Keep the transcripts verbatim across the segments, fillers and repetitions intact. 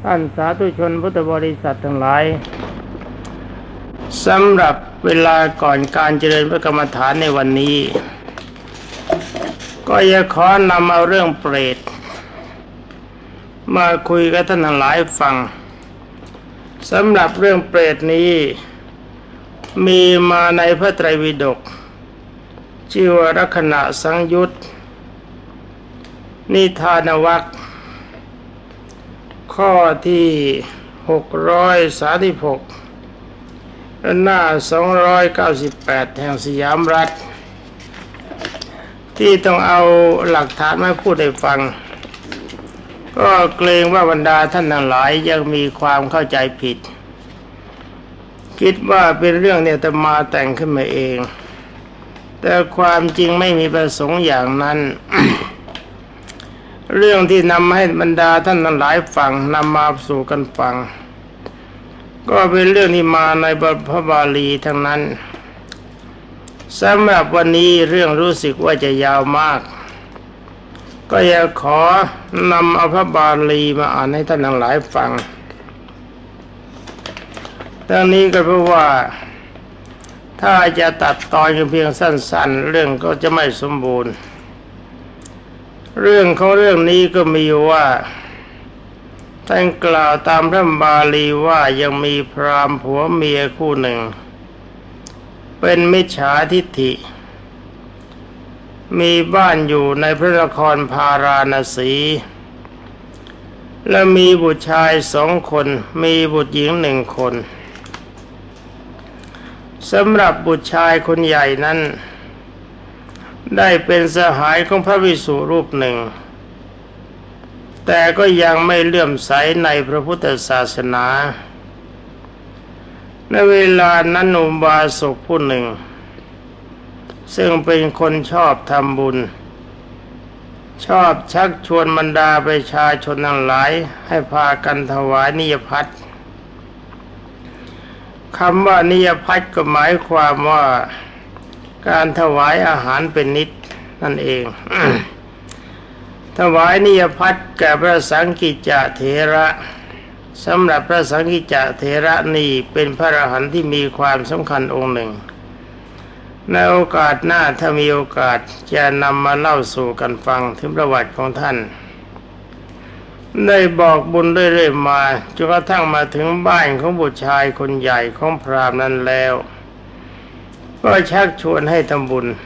ท่านสาธุชนพุทธบริษัททั้งหลายสำหรับเวลาก่อนการเจริญพระกรรมฐานในวันนี้ก็อยากขอนำเอาเรื่องเปรตมาคุยกับท่านทั้งหลายฟังสำหรับเรื่องเปรตนี้มีมาในพระไตรปิฎกชื่อว่าลักขณะสังยุตนิทานวรรคข้อที่หกร้อยสามสิบหกหน้าสองร้อยเก้าสิบแปดแห่งสยามรัฐที่ต้องเอาหลักฐานมาพูดให้ฟังก็เกรงว่าบรรดาท่านทั้งหลายยังมีความเข้าใจผิดคิดว่าเป็นเรื่องเนี่ยแต่มาแต่งขึ้นมาเองแต่ความจริงไม่มีประสงค์อย่างนั้น เรื่องที่นำให้บรรดาท่านทั้งหลายฟังนำมาสู่กันฟังก็เป็นเรื่องที่มาในพระบาลีทั้งนั้นสำหรับวันนี้เรื่องรู้สึกว่าจะยาวมากก็อยากขอนำเอาพระบาลีมาอ่านให้ท่านทั้งหลายฟังดังนี้ก็เพราะว่าถ้าจะตัดตอนเพียงสั้นๆเรื่องก็จะไม่สมบูรณ์เรื่องของเรื่องนี้ก็มีว่าท่านกล่าวตามพระบาลีว่ายังมีพราหมณ์ผัวเมียคู่หนึ่งเป็นมิจฉาทิฏฐิมีบ้านอยู่ในพระนครพาราณสีและมีบุตรชายสองคนมีบุตรหญิงหนึ่งคนสำหรับบุตรชายคนใหญ่นั้นได้เป็นสหายของพระภิกษุรูปหนึ่งแต่ก็ยังไม่เลื่อมใสในพระพุทธศาสนาในเวลานั้นอุบาสกผู้หนึ่งซึ่งเป็นคนชอบทำบุญชอบชักชวนบรรดาประชาชนทั้งหลายให้พากันถวายนิยพัฒน์คำว่านิยพัฒน์ก็หมายความว่าการถวายอาหารเป็นนิจนั่นเอง ถวายนิยพัฒน์แก่พระสังฆิจเถระสำหรับพระสังฆิจเถระนี่เป็นพระอรหันต์ที่มีความสำคัญองค์หนึ่งในโอกาสหน้าถ้ามีโอกาสจะนำมาเล่าสู่กันฟังถึงประวัติของท่านได้บอกบุญเรื่อยๆมาจนกระทั่งมาถึงบ้านของบุตรชายคนใหญ่ของพราหมณ์นั้นแล้วก็ชักชวนให้ทำบุญ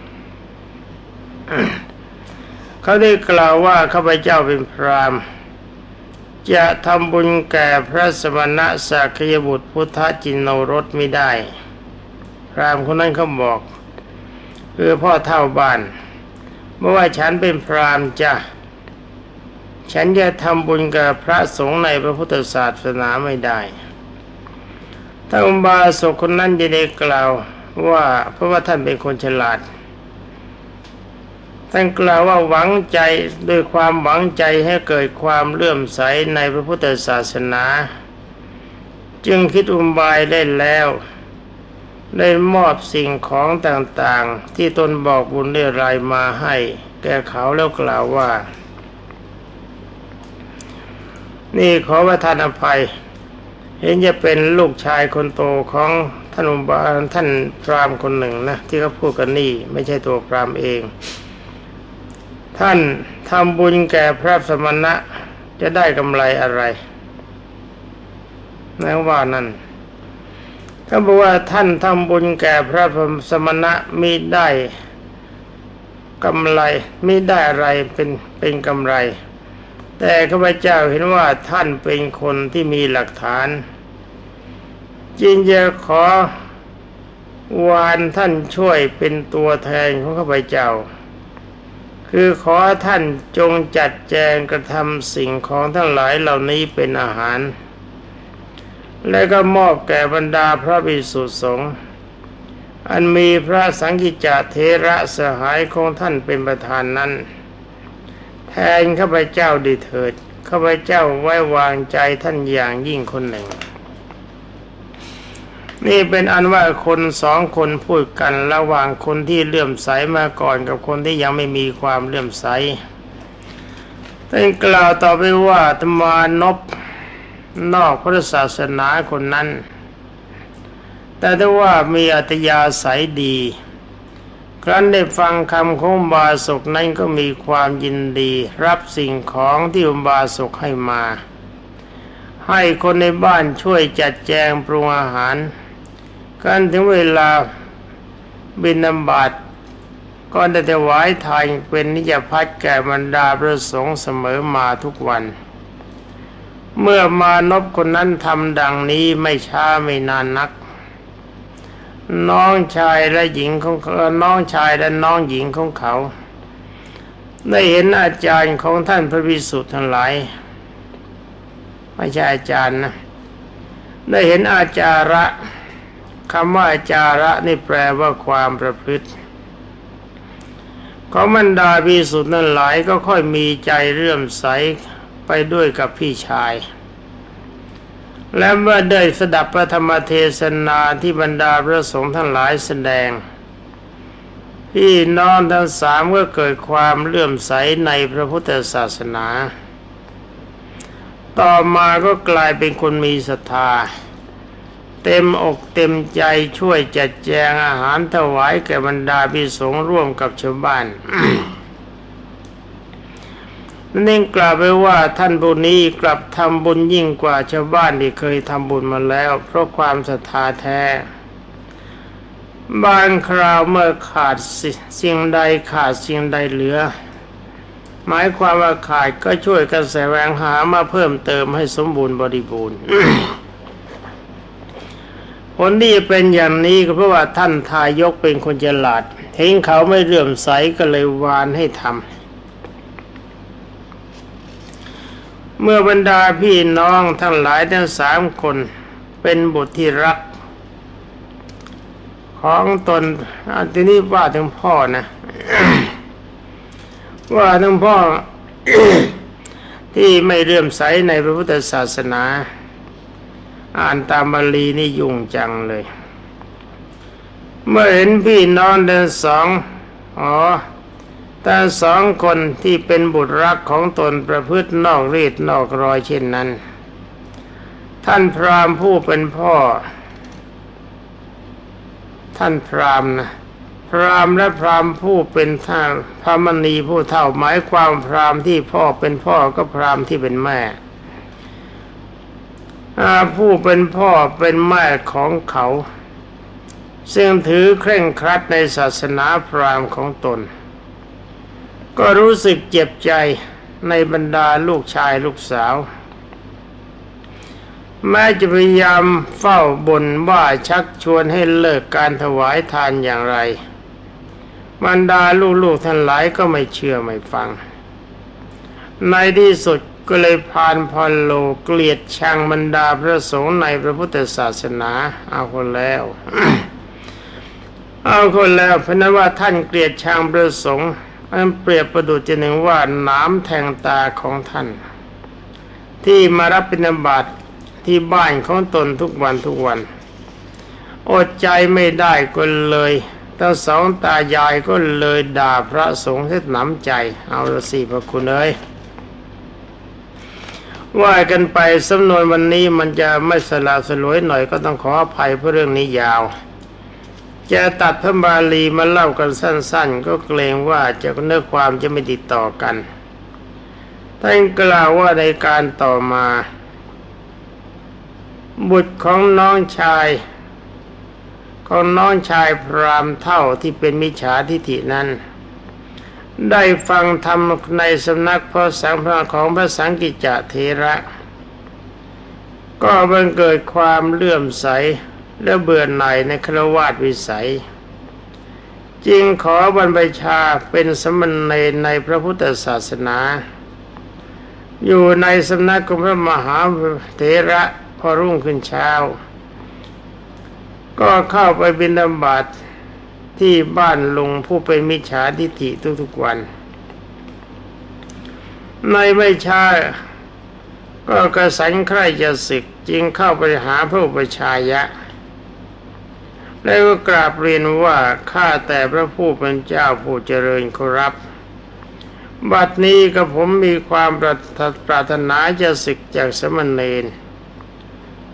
เขาได้กล่าวว่าข้าพเจ้าเป็นพราหมณ์จะทำบุญแก่พระสมณะสักยบุตรพุทธจินโนรสไม่ได้พราหมณ์คนนั้นเขาบอกคือพ่อเฒ่าบ้านเมื่อว่าฉันเป็นพราหมณ์จ้ะฉันจะทำบุญกับพระสงฆ์ในพระพุทธศาสนาไม่ได้ท่านอุบาสกคนนั้นจะได้กล่าวว่าเพราะว่าท่านเป็นคนฉลาดท่านกล่าวว่าหวังใจด้วยความหวังใจให้เกิดความเลื่อมใสในพระพุทธศาสนาจึงคิดอุบายได้แล้วได้มอบสิ่งของต่างๆที่ตนบอกบุญได้รายมาให้แก่เขาแล้วกล่าวว่านี่ขอประทานอภัยเห็นจะเป็นลูกชายคนโตของท่านอุบาท่านพราหมณ์คนหนึ่งนะที่เขาพูดกันนี่ไม่ใช่ตัวพราหมณ์เองท่านทำบุญแก่พระสมณะจะได้กำไรอะไรนั่นว่านั่นเขาบอกว่าท่านทำบุญแก่พระสมณะมิได้กำไรมิได้อะไรเป็นเป็นกำไรแต่ข้าพเจ้าเห็นว่าท่านเป็นคนที่มีหลักฐานจึงจะขอวานท่านช่วยเป็นตัวแทนของข้าพเจ้าคือขอท่านจงจัดแจงกระทำสิ่งของทั้งหลายเหล่านี้เป็นอาหารและก็มอบแก่บรรดาพระภิกษุสงฆ์อันมีพระสังฆิจเถระสหายของท่านเป็นประธานนั้นแทนข้าพเจ้าดีเถิดข้าพเจ้าไว้วางใจท่านอย่างยิ่งคนหนึ่งนี่เป็นอันว่าคนสองคนพูดกันระหว่างคนที่เลื่อมใสมาก่อนกับคนที่ยังไม่มีความเลื่อมใสท่านกล่าวต่อไปว่าธรรมานพนอกพุทธศาสนาคนนั้นแต่ถ้าว่ามีอัตยาศัยดีครั้นได้ฟังคำของอุบาสกนั้นก็มีความยินดีรับสิ่งของที่อุบาสกให้มาให้คนในบ้านช่วยจัดแจงปรุงอาหารกันถึงเวลาบิณฑบาตก็ได้ถวายทานเป็นนิจพัฒน์แก่บรรดาพระสงฆ์เสมอมาทุกวันเมื่อมานพคนนั้นทำดังนี้ไม่ช้าไม่นานนักน้องชายและหญิงของน้องชายและน้องหญิงของเขาได้เห็นอาจารย์ของท่านพระภิกษุทั้งหลายไม่ใช่อาจารย์นะได้เห็นอาจาระคำว่าอาจาระนี่แปลว่าความประพฤติของบรรดาภิกษุทั้งหลายก็ค่อยมีใจเลื่อมใสไปด้วยกับพี่ชายและเมื่อได้สดับพระธรรมเทศนาที่บรรดาพระสงฆ์ทั้งหลายแสดงพี่น้องทั้งสามก็เกิดความเลื่อมใสในพระพุทธศาสนาต่อมาก็กลายเป็นคนมีศรัทธาเต็มอกเต็มใจช่วยจัดแจงอาหารถวายแก่บรรดาภิกษุสงฆ์ร่วมกับชาวบ้าน นั่นเองกล่าวไปว่าท่านผู้นี้กลับทำบุญยิ่งกว่าชาวบ้านที่เคยทำบุญมาแล้วเพราะความศรัทธาแท้บางคราวเมื่อขาดสิ่งใดขาดสิ่งใดเหลือหมายความว่าขาดก็ช่วยกันแสวงหามาเพิ่มเติมให้สมบูรณ์บริบูรณ์ ผลที่เป็นอย่างนี้ก็เพราะว่าท่านทายกเป็นคนฉลาดเห็นเขาไม่เลื่อมใสก็เลยวานให้ทำเมื่อบรรดาพี่น้องทั้งหลายทั้งสามคนเป็นบุตรที่รักของตนอันนี้ว่าถึงพ่อนะ ว่าถึงพ่อ ที่ไม่เลื่อมใสในพระพุทธศาสนาอ่านตามบาลีนี่ยุ่งจังเลยเมื่อเห็นพี่น้องทั้งสองอ๋อแต่สองคนที่เป็นบุตรรักของตนประพฤตินอกรีดนอกรอยเช่นนั้นท่านพราหมณ์ผู้เป็นพ่อท่านพราหมณ์นะพราหมณ์และพราหมณ์ผู้เป็นท่าพระมณีผู้เฒ่าหมายความพราหมณ์ที่พ่อเป็นพ่อก็พราหมณ์ที่เป็นแม่ผู้เป็นพ่อเป็นแม่ของเขาซึ่งถือเคร่งครัดในศาสนาพราหมณ์ของตนก็รู้สึกเจ็บใจในบรรดาลูกชายลูกสาวแม้จะพยายามเฝ้าบ่นว่าชักชวนให้เลิกการถวายทานอย่างไรบรรดาลูกๆท่านหลายก็ไม่เชื่อไม่ฟังในที่สุดก็เลยพานพรโลเกลียดชังบรรดาพระสงฆ์ในพระพุทธศาสนาเอาคนแล้ว เอาคนแล้วเพราะนั้นว่าท่านเกลียดชังพระสงฆ์อันเปรียบประดุจหนึ่งว่าน้ำแทงตาของท่านที่มารับบิณฑบาตที่บ้านของตนทุกวันทุกวันอดใจไม่ได้ก็เลยทั้งสองตายายก็เลยด่าพระสงฆ์เสียหนำใจเอาละสิพระคุณเอ้ยว่ากันไปสำนวนวันนี้มันจะไม่สละสลวยหน่อยก็ต้องขออภัยเพราะเรื่องนี้ยาวจะตัดพระบาลีมาเล่ากันสั้นๆก็เกรงว่าจะเนื้อความจะไม่ติดต่อกันท่านกล่าวว่าในการต่อมาบุตรของน้องชายของน้องชายพราหมณ์เฒ่าที่เป็นมิจฉาทิฐินั้นได้ฟังธรรมในสำนักพระสังฆของพระสังกิจจเถระก็บังเกิดความเลื่อมใสและเบื่อหน่ายในฆราวาสวิสัยจึงขอบรรพชาเป็นสมณเณรในพระพุทธศาสนาอยู่ในสำนักของพระมหาเถระพอรุ่งขึ้นเช้าก็เข้าไปบิณฑบาตที่บ้านลุงผู้เป็นมิจฉาทิฐิทุกๆวันในไม่ช้าก็กระสันใคร่จะศึกจึงเข้าไปหาพระอุปชายะแล้วก็กราบเรียนว่าข้าแต่พระผู้เป็นเจ้าผู้เจริญขอรับบัดนี้กับผมมีความปรารถนาจะศึกจากสมณเณร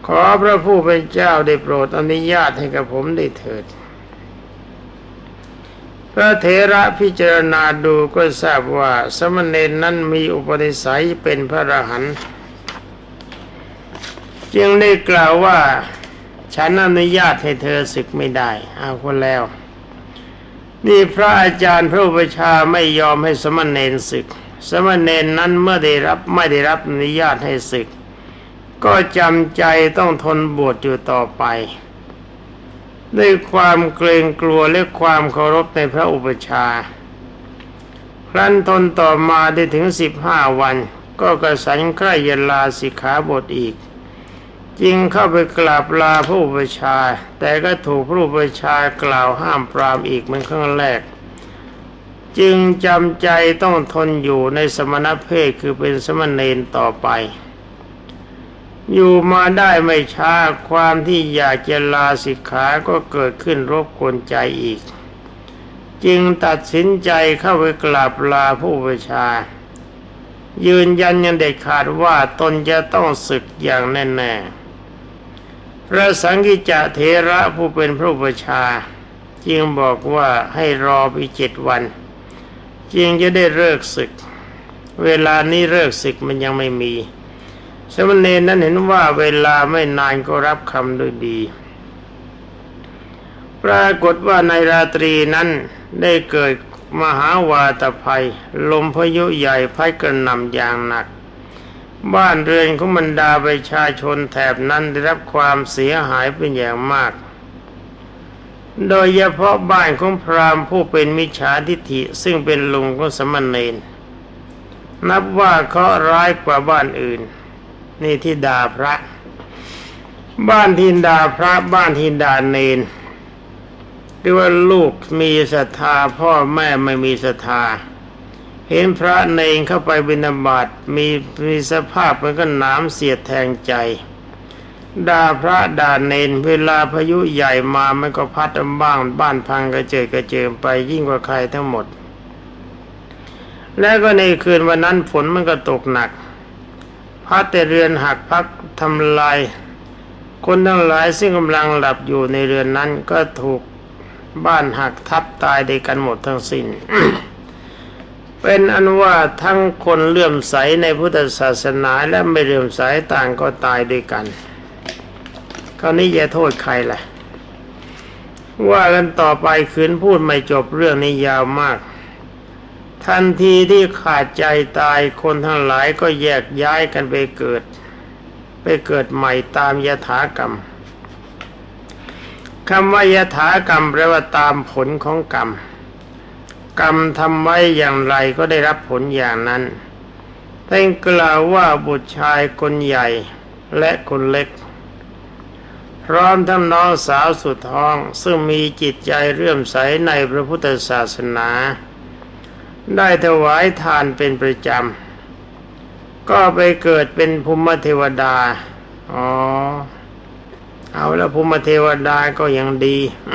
ขอพระผู้เป็นเจ้าได้โปรดอนุญาตให้กับผมได้เถิดพระเถระพิจารณาดูก็ทราบว่าสมณเณรนั้นมีอุปนิสัยเป็นพระอรหันต์จึงได้กล่าวว่าฉันอนุญาตให้เธอศึกไม่ได้เอาคนแล้วนี่พระอาจารย์พระอุปัชฌาย์ไม่ยอมให้สมณเณรศึกสมณเณรนั้นเมื่อได้รับไม่ได้รับอนุญาตให้ศึกก็จำใจต้องทนบวชอยู่ต่อไปด้วยความเกรงกลัวและความเคารพในพระอุปัชฌาย์ครั้นทนต่อมาได้ถึงสิบห้าวันก็กระสันใคร่จะลาสิกขาบทอีกจึงเข้าไปกราบลาพระอุปัชฌาย์แต่ก็ถูกพระอุปัชฌาย์กล่าวห้ามปรามอีกเหมือนครั้งแรกจึงจำใจต้องทนอยู่ในสมณเพศคือเป็นสมณเณรต่อไปอยู่มาได้ไม่ช้าความที่อยากจะลาสิกขาก็เกิดขึ้นรบกวนใจอีกจึงตัดสินใจเข้าไปกราบลาพระอุปัชฌาย์ยืนยันยังเด็ดขาดว่าตนจะต้องศึกอย่างแน่ๆพระสังฆิจเถระผู้เป็นพระอุปัชฌาย์จึงบอกว่าให้รอไปเจ็ดวันจึงจะได้เลิกศึกเวลานี้เลิกศึกมันยังไม่มีสมณเณรนั้นเห็นว่าเวลาไม่นานก็รับคำด้วยดีปรากฏว่าในราตรีนั้นได้เกิดมหาวาตภัยลมพายุใหญ่พัดกระหน่ำอย่างหนักบ้านเรือนของบรรดาประชาชนแถบนั้นได้รับความเสียหายเป็นอย่างมากโดยเฉพาะบ้านของพราหมณ์ผู้เป็นมิจฉาทิฏฐิซึ่งเป็นลุงของสมณเณรนับว่าเคราะห์ร้ายกว่าบ้านอื่นนี่ที่ด่าพระบ้านที่ด่าพระบ้านที่ด่าเณรหรือว่าลูกมีศรัทธาพ่อแม่ไม่มีศรัทธาเห็นพระเณรเข้าไปบิณฑบาตมีมีสภาพมันก็หนามเสียดแทงใจด่าพระด่าเณรเวลาพายุใหญ่มามันก็พัดบ้างบ้านพังกระเจิดกระเจิงไปยิ่งกว่าใครทั้งหมดแล้วก็ในคืนวันนั้นฝนมันก็ตกหนักพัดแต่เรือนหักพักทำลายคนทั้งหลายซึ่งกำลังหลับอยู่ในเรือนนั้นก็ถูกบ้านหักทับตายด้วยกันหมดทั้งสิ้น เป็นอันว่าทั้งคนเลื่อมใสในพุทธศาสนาและไม่เลื่อมใสต่างก็ตายด้วยกันคราวนี้อย่าโทษใครล่ะว่ากันต่อไปคืนพูดไม่จบเรื่องนี้ยาวมากทันทีที่ขาดใจตายคนทั้งหลายก็แยกย้ายกันไปเกิดไปเกิดใหม่ตามยถากรรมคำว่ายถากรรมแปลว่าตามผลของกรรมกรรมทำไว้อย่างไรก็ได้รับผลอย่างนั้นท่านกล่าวว่าบุตรชายคนใหญ่และคนเล็กพร้อมทั้งน้องสาวสุดท้องซึ่งมีจิตใจเลื่อมใสในพระพุทธศาสนาได้ถวายทานเป็นประจำก็ไปเกิดเป็นภูมิเทวดาอ๋อเอาแล้วภูมิเทวดาก็ยังดี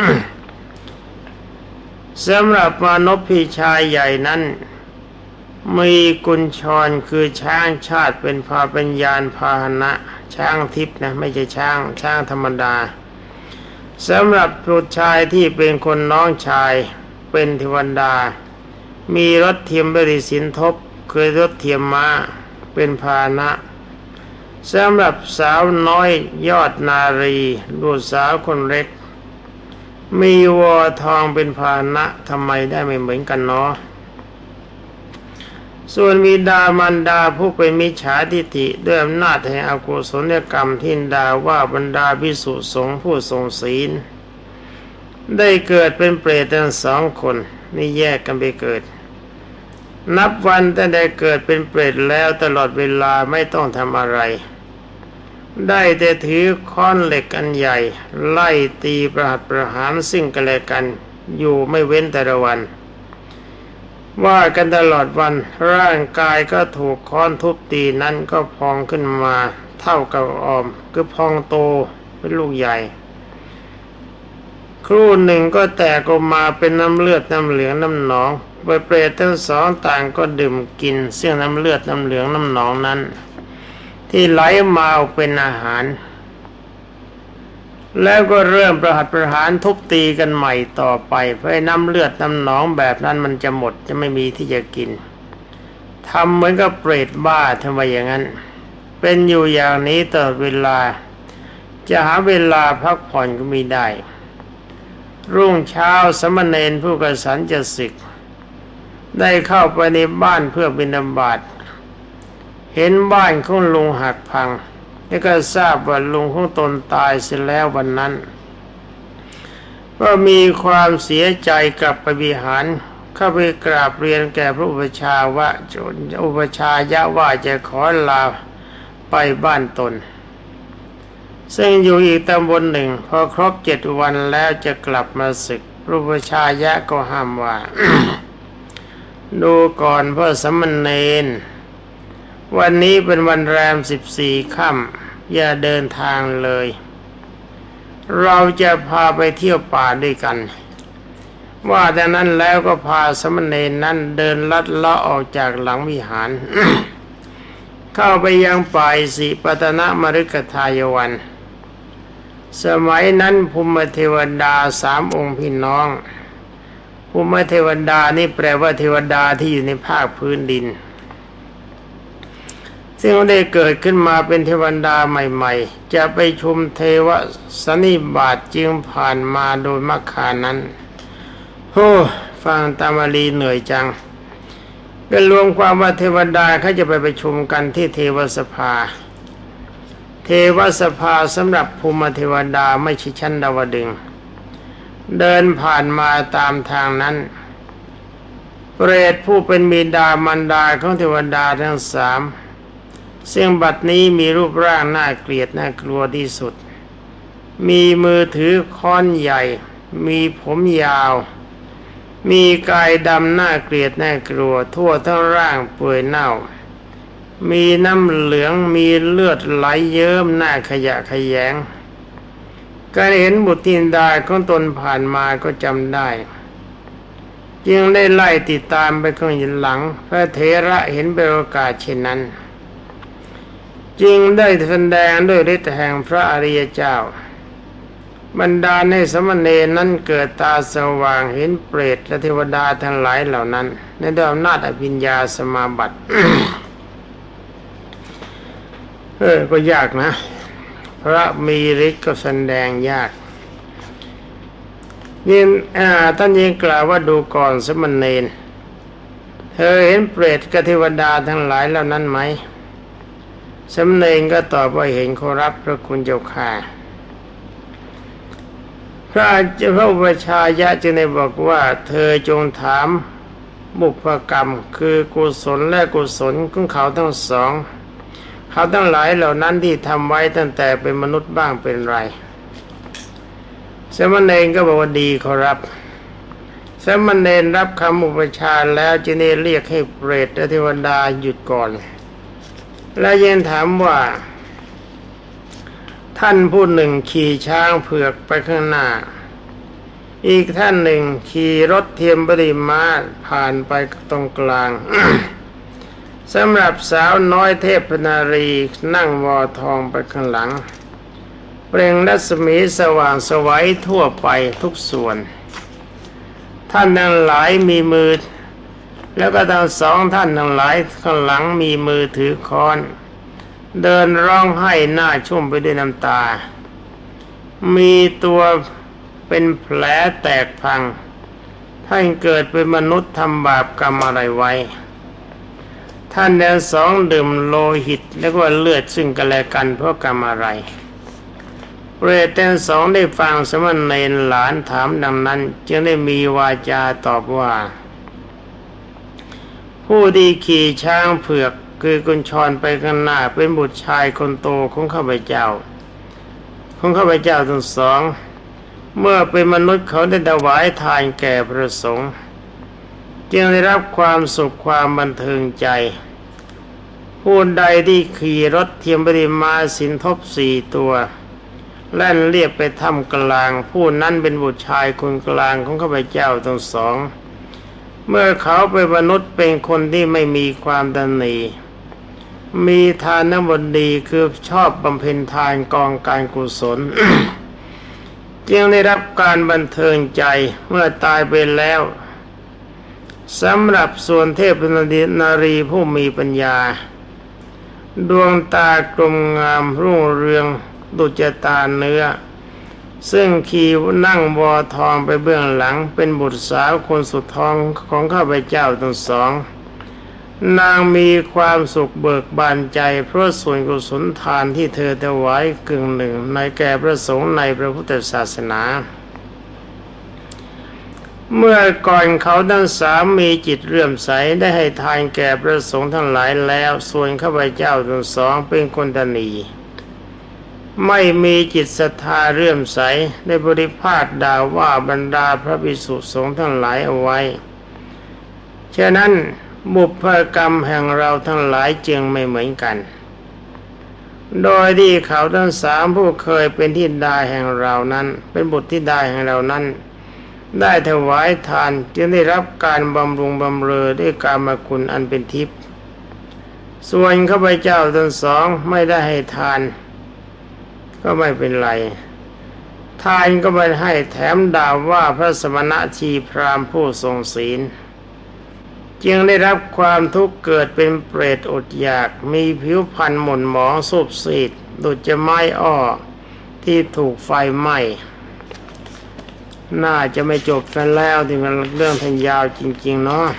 สำหรับมานพพี่ชายใหญ่นั้นมีกุญชรคือช้างชาติเป็นพาปัญญาณพาหนะช้างทิพย์นะไม่ใช่ช้างช้างธรรมดาสำหรับบุตรชายที่เป็นคนน้องชายเป็นเทวดามีรถเทียมบริสินทบคือรถเทียมม้าเป็นพาหนะสำหรับสาวน้อยยอดนารีลูกสาวคนเล็กมีวัวทองเป็นพาหนะทำไมได้ไม่เหมือนกันเนาะส่วนบิดามารดาผู้เป็นมิจฉาทิฏฐิด้วยอำนาจแห่งอกุศลกรรมที่ด่าว่าบรรดาภิกษุสงฆ์ผู้ทรงศีลได้เกิดเป็นเปรตทั้งสองคนนี่แยกกันไปเกิดนับวันตั้งแต่เกิดเป็นเปรตแล้วตลอดเวลาไม่ต้องทำอะไรได้แต่ถือค้อนเหล็กอันใหญ่ไล่ตีประหัตประหารซึ่งกันและกันอยู่ไม่เว้นแต่ละวันว่ากันตลอดวันร่างกายก็ถูกค้อนทุบตีนั้นก็พองขึ้นมาเท่ากับออมคือพองโตเป็นลูกใหญ่ครู่หนึ่งก็แตกออกมาเป็นน้ำเลือดน้ำเหลืองน้ำหนองเปรตทั้งสองต่างก็ดื่มกินเสี่ยงน้ำเลือดน้ำเหลืองน้ำหนองนั้นที่ไหลมาเป็นอาหารแล้วก็เริ่มประหัตประหารทุบตีกันใหม่ต่อไปเพื่อให้น้ำเลือดน้ำหนองแบบนั้นมันจะหมดจะไม่มีที่จะกินทำเหมือนกับเปรตบ้าทำไมอย่างนั้นเป็นอยู่อย่างนี้ตลอดเวลาจะหาเวลาพักผ่อนก็ไม่ได้รุ่งเช้าสมณเณรผู้กษันจะศึกได้เข้าไปในบ้านเพื่อบิณฑบาตเห็นบ้านของลุงหักพังแล้วก็ทราบว่าลุงของตนตายเสียแล้ววันนั้นก็มีความเสียใจกลับไปวิหารเข้าไปกราบเรียนแก่พระอุปชาว่าอุปชายะว่าจะขอลาไปบ้านตนซึ่งอยู่อีกตำบลหนึ่งพอครบเจ็ดวันแล้วจะกลับมาศึกพระอุปชายะก็ห้ามว่า ดูก่อนพ่อสมณเณรวันนี้เป็นวันแรมสิบสี่ค่ำอย่าเดินทางเลยเราจะพาไปเที่ยวป่าด้วยกันว่าแต่นั้นแล้วก็พาสมณเณรนั้นเดินลัดเลาะออกจากหลังวิหาร เข้าไปยังป่าสิปตนมฤคทายวันสมัยนั้นภูมิเทวดาสามองค์พี่น้องภูมิเทวดานี่แปลว่าเทวดาที่อยู่ในภาคพื้นดินซึ่งได้เกิดขึ้นมาเป็นเทวดาใหม่ๆจะไปชุมเทวสันนิบาตจึงผ่านมาโดยมัคคานั้นโอ้ฟังตามลีเหนื่อยจังก็รวมความว่าเทวดาเขาจะไปประชุมกันที่เทวสภาเทวสภาสำหรับภูมิเทวดาไม่ใช่ชั้นดาวดึงส์เดินผ่านมาตามทางนั้นเปรตผู้เป็นบิดามารดาของเทวดาทั้งสามซึ่งบัดนี้มีรูปร่างน่าเกลียดน่ากลัวที่สุดมีมือถือค้อนใหญ่มีผมยาวมีกายดำน่าเกลียดน่ากลัวทั่วทั้งร่างเปื่อยเน่ามีน้ำเหลืองมีเลือดไหลเยิ้มหน้าขยะแขยงการเห็นบุตรธิดาของตนผ่านมาก็จำได้จึงได้ไล่ติดตามไปข้างหลังพระเถระเห็นเป็นโอกาสเช่นนั้นจึงได้แสดงด้วยฤทธิ์แห่งพระอริยเจ้าบรรดาในสมณเณรนั้นเกิดตาสว่างเห็นเปรตและเทวดาทั้งหลายเหล่านั้นในด้วยอำนาจอภิญญาสมาบัติ เออก็ยากนะพระมีฤทธิ์ก็แสดงยากนี่ท่านยังกล่าวว่าดูก่อนสมณเณรเธอเห็นเปรตกับเทวดาทั้งหลายเหล่านั้นไหมสมณเณรก็ตอบว่าเห็นขอรับพระคุณเจ้าข้าพระเจ้าพระอุปชายะจึงได้บอกว่าเธอจงถามบุพกรรมคือกุศลและกุศลของเขาทั้งสองเขาทั้งหลายเหล่านั้นที่ทำไว้ตั้งแต่เป็นมนุษย์บ้างเป็นไรสมณเณรก็บอกว่าดีขอรับสมณเณรรับคำอุปชาแล้วจึงได้เรียกให้เปรตและเทวดาหยุดก่อนและยังถามว่าท่านผู้หนึ่งขี่ช้างเผือกไปข้างหน้าอีกท่านหนึ่งขี่รถเทียมบริมาผ่านไปตรงกลาง สำหรับสาวน้อยเทพนารีนั่งวอทองไปข้างหลังเปล่งรัศมีสว่างสวัยทั่วไปทุกส่วนท่านทั้งหลายมีมือแล้วก็ทั้งสองท่านทั้งหลายข้างหลังมีมือถือค้อนเดินร้องไห้หน้าชุ่มไปด้วยน้ำตามีตัวเป็นแผลแตกพังท่านเกิดเป็นมนุษย์ทำบาปกรรมอะไรไว้ท่านทั้งสองดื่มโลหิตแล้วก็เลือดซึ่งกันและกันเพราะกรรมอะไรเปรตทั้งสองได้ฟังสมณเณรหลานถามดังนั้นจึงได้มีวาจาตอบว่าผู้ที่ขี่ช้างเผือกคือกุญชรไปข้างหน้าเป็นบุตรชายคนโตของข้าพเจ้าของข้าพเจ้าทั้งสองเมื่อเป็นมนุษย์เขาได้ถวายทานแก่พระสงฆ์จึงได้รับความสุขความบันเทิงใจผู้ใดที่ขี่รถเทียมบริมาสินทบสี่ตัวแล่นเรียบไปถ้ำกลางผู้นั้นเป็นบุตรชายคนกลางของข้าพเจ้าทั้งสองเมื่อเขาเป็นมนุษย์เป็นคนที่ไม่มีความตนีมีทานบดีคือชอบบำเพ็ญทานกองการกุศลจึงได้รับการบันเทิงใจเมื่อตายไปแล้วสำหรับส่วนเทพนารีผู้มีปัญญาดวงตากลมงามรุ่งเรืองดุจตาเนื้อซึ่งขี่นั่งวอทองไปเบื้องหลังเป็นบุตรสาวคนสุดท้องของข้าพเจ้าทั้งสองนางมีความสุขเบิกบานใจเพราะส่วนกุศลทานที่เธอถวายกึ่งหนึ่งในแก่พระสงฆ์ในพระพุทธศาสนาเมื่อก่อนเขาทั้งสามมีจิตเลื่อมใสได้ให้ทานแก่พระสงฆ์ทั้งหลายแล้วส่วนข้าพเจ้าทั้งสองเป็นคนตนีไม่มีจิตศรัทธาเลื่อมใสได้บริพาทด่าว่าบรรดาพระภิกษุสงฆ์ทั้งหลายเอาไว้ฉะนั้นบุพกรรมแห่งเราทั้งหลายจึงไม่เหมือนกันโดยที่เขาทั้งสามผู้เคยเป็นธิดาแห่งเรานั้นเป็นบุตรธิดาแห่งเรานั้นได้ถวายทานจึงได้รับการบำรุงบำเรอด้วยกามคุณอันเป็นทิพย์ส่วนข้าพเจ้าทั้งสองไม่ได้ให้ทานก็ไม่เป็นไรทานก็ไม่ให้แถมด่าว่าพระสมณะชีพราหมณ์ผู้ทรงศีลจึงได้รับความทุกข์เกิดเป็นเปรตอดอยากมีผิวพรรณหม่นหมองสูบซีดดุจไม้อ้อที่ถูกไฟไหม้น่าจะไม่จบกันแล้วที่มันเรื่องทันยาวจริงๆเนาะ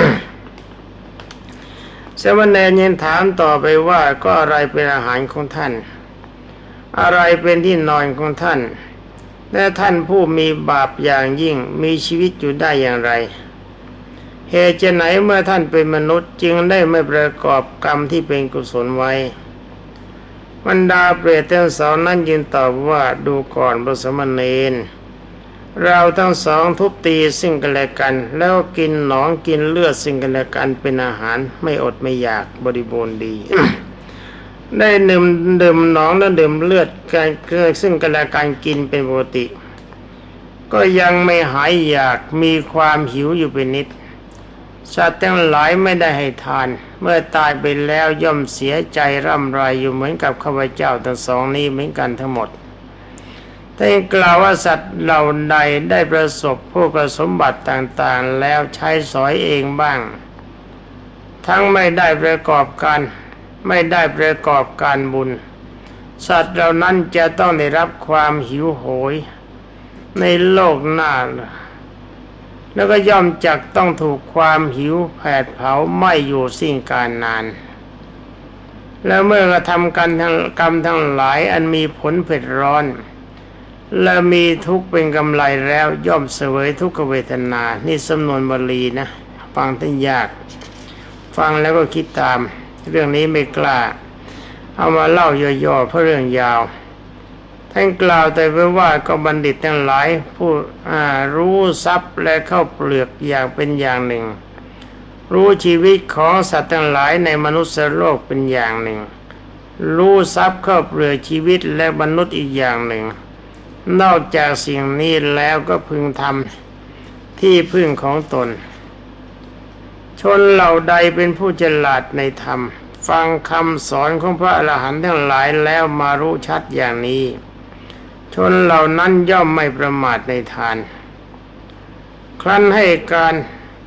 สมณเณรยังถามต่อไปว่าก็อะไรเป็นอาหารของท่านอะไรเป็นที่นอนของท่านและท่านผู้มีบาปอย่างยิ่งมีชีวิตอยู่ได้อย่างไรเหตุไหนเมื่อท่านเป็นมนุษย์จึงได้ไม่ประกอบกรรมที่เป็นกุศลไว้บรรดาเปรตทั้งสองนั้นยืนตอบว่าดูก่อนพระสมณเณรเราทั้งสองทุบตีซึ่งกันและกันแล้วกินหนองกินเลือดซึ่งกันและกันเป็นอาหารไม่อดไม่อยากบริบูรณ์ดี ได้ดื่มดื่มหนองและดื่มเลือดกันซึ่งกันและกันกินเป็นปกติก็ยังไม่หายอยากมีความหิวอยู่เป็นนิดสัตว์ทั้งหลายไม่ได้ให้ทานเมื่อตายไปแล้วย่อมเสียใจร่ำไรอยู่เหมือนกับข้าพเจ้าทั้งสองนี้เหมือนกันทั้งหมดแต่กล่าวว่าสัตว์เหล่าใดได้ประสบพวกสมบัติต่างๆแล้วใช้สอยเองบ้างทั้งไม่ได้ประกอบการไม่ได้ประกอบการบุญสัตว์เหล่านั้นจะต้องได้รับความหิวโหยในโลกหน้าแล้วก็ย่อมจักต้องถูกความหิวแผดเผาไหม้อยู่สิ้นกาลนานแล้วเมื่อกระทำกันทั้งกรรมทั้งหลายอันมีผลเผ็ดร้อนและมีทุกข์เป็นกำไรแล้วย่อมเสวยทุกขเวทนานี่สำนวนบาลีนะฟังท่านยากฟังแล้วก็คิดตามเรื่องนี้ไม่กล้าเอามาเล่าย่อๆเพราะเรื่องยาวท่านกล่าวแต่ไว้ว่าก็บัณฑิตทั้งหลายผู้รู้ทรัพย์และเข้าเปลือกอย่างเป็นอย่างหนึ่งรู้ชีวิตของสัตว์ทั้งหลายในมนุษย์โลกเป็นอย่างหนึ่งรู้ทรัพย์เข้าเปลือกชีวิตและมนุษย์อีกอย่างหนึ่งนอกจากสิ่งนี้แล้วก็พึงทำที่พึ่งของตนชนเหล่าใดเป็นผู้ฉลาดในธรรมฟังคำสอนของพระอรหันต์ทั้งหลายแล้วมารู้ชัดอย่างนี้ชนเหล่านั้นย่อมไม่ประมาทในทานครั้นให้การ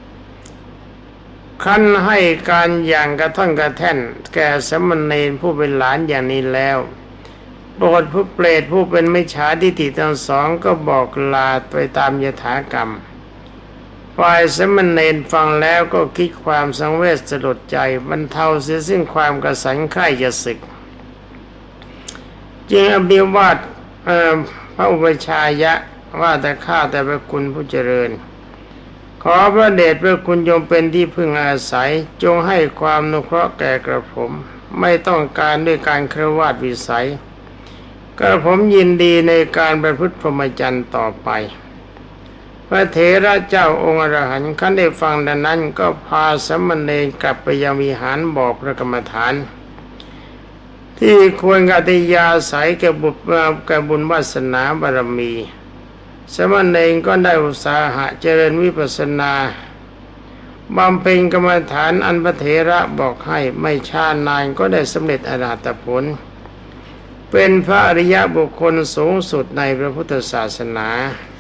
ครั้นให้การอย่างกระท่อนกระแท่นแก่สมณเณรผู้เป็นหลานอย่างนี้แล้วโปรดผู้เปรตผู้เป็นมิจฉาทิฏฐิทั้งสองก็บอกลาไปตามยถากรรมฝ่ายสมณเณรฟังแล้วก็คิดความสังเวชสลดใจบรรเทาเสียซึ่งความกระสันใคร่จะศึกจึงอภิวาทพระอุปชายะว่าแต่ข้าแต่พระคุณผู้เจริญขอพระเดชพระคุณยมเป็นที่พึ่งอาศัยจงให้ความอนุเคราะห์แก่กระผมไม่ต้องการด้วยการเคารวะวิสัยกระผมยินดีในการประพฤติพรหมจรรย์ต่อไปพระเถระเจ้าองค์อรหันต์ขั้นได้ฟังดังนั้นก็พาสมณเณรกลับไปยังวิหารบอกพระกรรมฐานที่ควรกติยาศัยแก่บุญแก่บุญวาสนาบารมีสมณเณรก็ได้อุตสาหะเจริญวิปัสสนาบำเพ็ญกรรมฐานอันพระเถระบอกให้ไม่ช้านานก็ได้สำเร็จอรหัตผลเป็นพระอริยบุคคลสูงสุดในพระพุทธศาสนา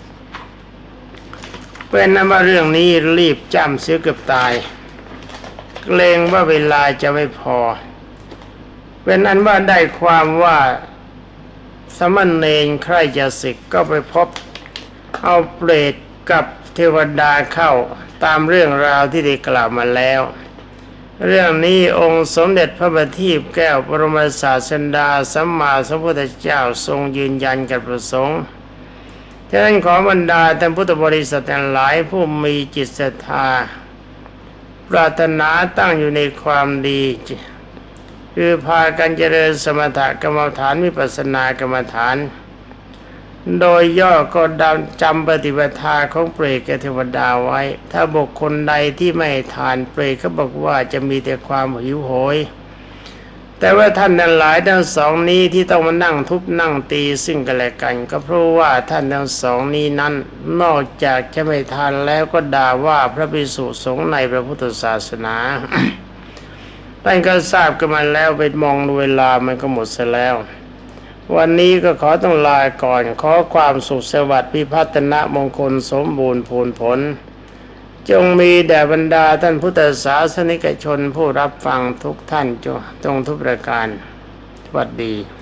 เป็นนั้นว่าเรื่องนี้รีบจำเสียเกือบตายเกรงว่าเวลาจะไม่พอเป็นนั้นว่าได้ความว่าสมณเณรใครจะศึกก็ไปพบเอาเปรตกับเทวดาเข้าตามเรื่องราวที่ได้กล่าวมาแล้วเรื่องนี้องค์สมเด็จพระบัณฑิตแก้วบรมศาสดาสัมมาสัมพุทธเจ้าทรงยืนยันกับประสงค์ฉะนั้นขอบรรดาท่านพุทธบริษัททั้งหลายผู้มีจิตศรัทธาปรารถนาตั้งอยู่ในความดีคือพากันเจริญสมถกรรมฐานวิปัสสนากรรมฐานโดยย่อก็จำปฏิปทาของเปรตกับเทวดาไว้ถ้าบุคคลใดที่ไม่ทานเปรตก็บอกว่าจะมีแต่ความหิวโหยแต่ว่าท่านทั้งหลายทั้งสองนี้ที่ต้องมานั่งทุบนั่งตีซึ่งกันและกันก็เพราะว่าท่านทั้งสองนี้นั้นนอกจากจะไม่ทานแล้วก็ด่าว่าพระภิกษุสงฆ์ในพระพุทธศาสนา ท่านก็ทราบกันมาแล้วไปมองดูเวลามันก็หมดซะแล้ววันนี้ก็ขอต้องลาก่อนขอความสุขสวัสดิ์พิพัฒนมงคลสมบูรณ์ผลผลจงมีแด่บรรดาท่านพุทธศาสนิกชนผู้รับฟังทุกท่านจงทุกประการสวัสดี